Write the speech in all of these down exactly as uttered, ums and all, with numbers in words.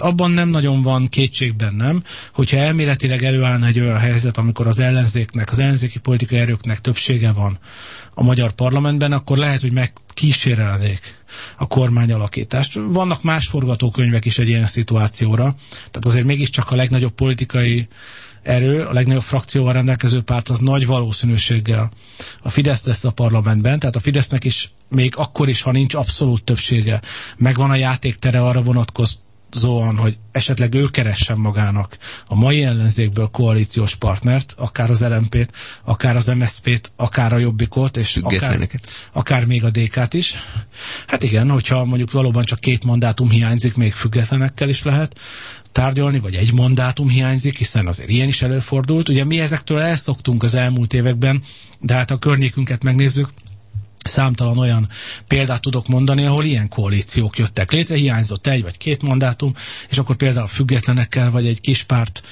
Tehát abban nem nagyon van kétség bennem, hogyha elméletileg előállna egy olyan helyzet, amikor az ellenzéknek, az ellenzéki politikai erőknek többsége van a magyar parlamentben, akkor lehet, hogy megkísérelnék a kormányalakítást. Vannak más forgatókönyvek is egy ilyen szituációra, tehát azért mégiscsak a legnagyobb politikai erő, a legnagyobb frakcióval rendelkező párt az nagy valószínűséggel a Fidesz lesz a parlamentben, tehát a Fidesznek is még akkor is, ha nincs abszolút többsége, megvan a játéktere arra vonatkozóan, hogy esetleg ő keressen magának a mai ellenzékből koalíciós partnert, akár az el em pét, akár az em es zé pét, akár a Jobbikot, és akár, akár még a dé ká-t is. Hát igen, hogyha mondjuk valóban csak két mandátum hiányzik, még függetlenekkel is lehet tárgyalni, vagy egy mandátum hiányzik, hiszen azért ilyen is előfordult. Ugye mi ezektől elszoktunk az elmúlt években, de hát a környékünket megnézzük, számtalan olyan példát tudok mondani, ahol ilyen koalíciók jöttek létre, hiányzott egy vagy két mandátum, és akkor például függetlenekkel, vagy egy kis párt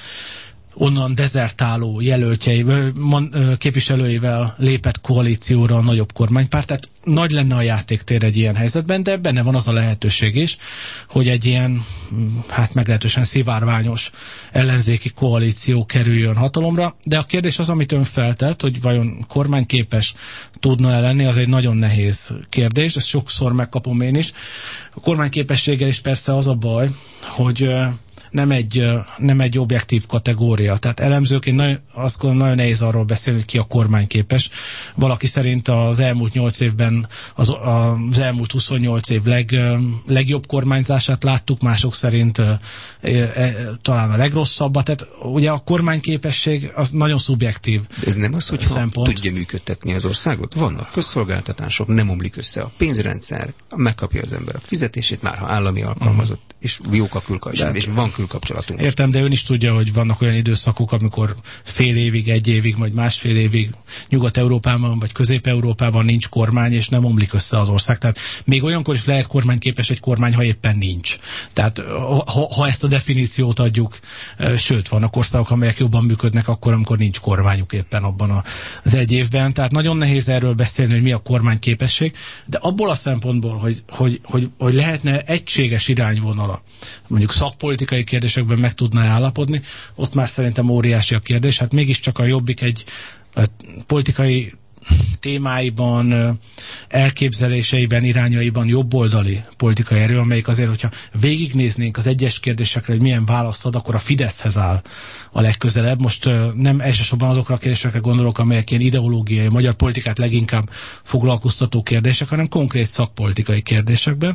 onnan dezertáló jelöltjeivel, képviselőivel lépett koalícióra a nagyobb kormánypárt. Tehát nagy lenne a játéktér egy ilyen helyzetben, de benne van az a lehetőség is, hogy egy ilyen, hát meglehetősen szivárványos ellenzéki koalíció kerüljön hatalomra. De a kérdés az, amit ön feltett, hogy vajon kormányképes tudna-e lenni, az egy nagyon nehéz kérdés, ezt sokszor megkapom én is. A kormányképességgel is persze az a baj, hogy nem egy, nem egy objektív kategória. Tehát elemzőként nagyon, azt gondolom, nagyon nehéz arról beszélni, hogy ki a kormányképes. Valaki szerint az elmúlt nyolc évben az, az elmúlt huszonnyolc év leg, legjobb kormányzását láttuk, mások szerint e, e, talán a legrosszabbat. Tehát ugye a kormányképesség az nagyon szubjektív. Ez nem az, hogy szempont. Tudja működtetni az országot? Vannak közszolgáltatások, nem omlik össze a pénzrendszer, megkapja az ember a fizetését, már ha állami alkalmazott, uh-huh. és jók a külkapcsolatunk, és van külkapcsolatunk. Értem, de ön is tudja, hogy vannak olyan időszakok, amikor fél évig, egy évig, vagy másfél évig Nyugat-Európában, vagy Közép-Európában nincs kormány, és nem omlik össze az ország. Tehát még olyankor is lehet kormányképes egy kormány, ha éppen nincs. Tehát ha, ha ezt a definíciót adjuk, sőt, vannak országok, amelyek jobban működnek akkor, amikor nincs kormányuk éppen abban az egy évben. Tehát nagyon nehéz erről beszélni, hogy mi a kormányképesség, de abból a szempontból, hogy, hogy, hogy, hogy lehetne egységes irányvonala, mondjuk szakpolitikai kérdésekben meg tudna állapodni, ott már szerintem óriási a kérdés. Hát mégiscsak a Jobbik egy a politikai témáiban, elképzeléseiben, irányaiban jobboldali politikai erő, amelyik azért, hogyha végignéznénk az egyes kérdésekre, hogy milyen választ ad, akkor a Fideszhez áll a legközelebb. Most nem elsősorban azokra a kérdésekre gondolok, amelyek ilyen ideológiai, magyar politikát leginkább foglalkoztató kérdések, hanem konkrét szakpolitikai kérdésekben.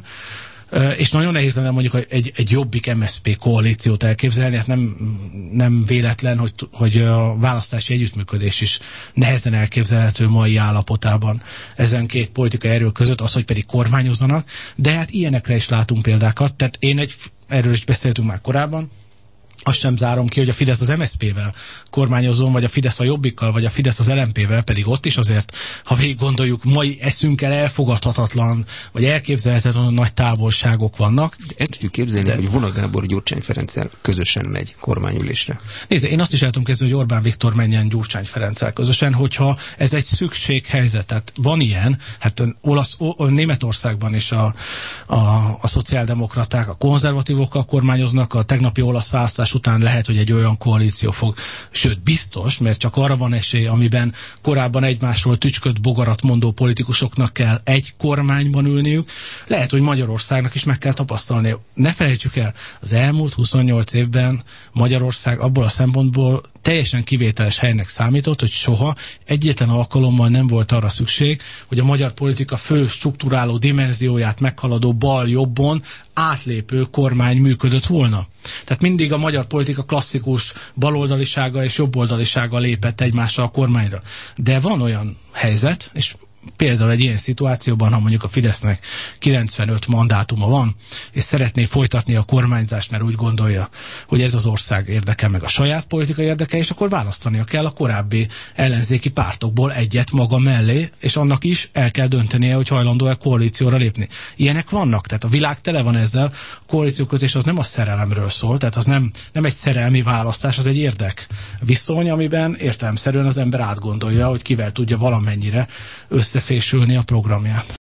És nagyon nehéz lenne mondjuk egy, egy Jobbik em es zé pé koalíciót elképzelni, hát nem, nem véletlen, hogy, hogy a választási együttműködés is nehezen elképzelhető mai állapotában ezen két politikai erő között, az, hogy pedig kormányozzanak, de hát ilyenekre is látunk példákat, tehát én egy, erről is beszéltünk már korábban, azt sem zárom ki, hogy a Fidesz az em es zé pével kormányozzon, vagy a Fidesz a Jobbikkal, vagy a Fidesz az el em pével, pedig ott is azért, ha végig gondoljuk, mai eszünkkel elfogadhatatlan, vagy elképzelhetetlen nagy távolságok vannak. De el tudjuk képzelni, de... hogy Vona Gábor Gyurcsány Ferenccel közösen megy kormányülésre. Nézd, én azt is el tudom képzelni, hogy Orbán Viktor menjen Gyurcsány Ferenccel közösen, hogyha ez egy szükséghelyzet. Tehát van ilyen, hát olasz, o, Németországban is a, a, a szociáldemokraták, a konzervatívokkal kormányoznak, a tegnapi olasz választás után lehet, hogy egy olyan koalíció fog, sőt biztos, mert csak arra van esély, amiben korábban egymásról tücskött bogarat mondó politikusoknak kell egy kormányban ülniük. Lehet, hogy Magyarországnak is meg kell tapasztalni. Ne felejtsük el, az elmúlt huszonnyolc évben Magyarország abból a szempontból teljesen kivételes helynek számított, hogy soha egyetlen alkalommal nem volt arra szükség, hogy a magyar politika fő strukturáló dimenzióját meghaladó bal-jobbon átlépő kormány működött volna. Tehát mindig a magyar politika klasszikus baloldalisága és jobboldalisága lépett egymással a kormányra. De van olyan helyzet, és például egy ilyen szituációban, ha mondjuk a Fidesznek kilencvenöt mandátuma van, és szeretné folytatni a kormányzást, mert úgy gondolja, hogy ez az ország érdeke, meg a saját politikai érdeke, és akkor választania kell a korábbi ellenzéki pártokból egyet maga mellé, és annak is el kell döntenie, hogy hajlandó-e koalícióra lépni. Ilyenek vannak, tehát a világ tele van ezzel, a koalíciókötés az nem a szerelemről szól, tehát az nem, nem egy szerelmi választás, az egy érdek viszony, amiben értelemszerűen az ember átgondolja, hogy kivel tudja valamennyire összefésülni a programját.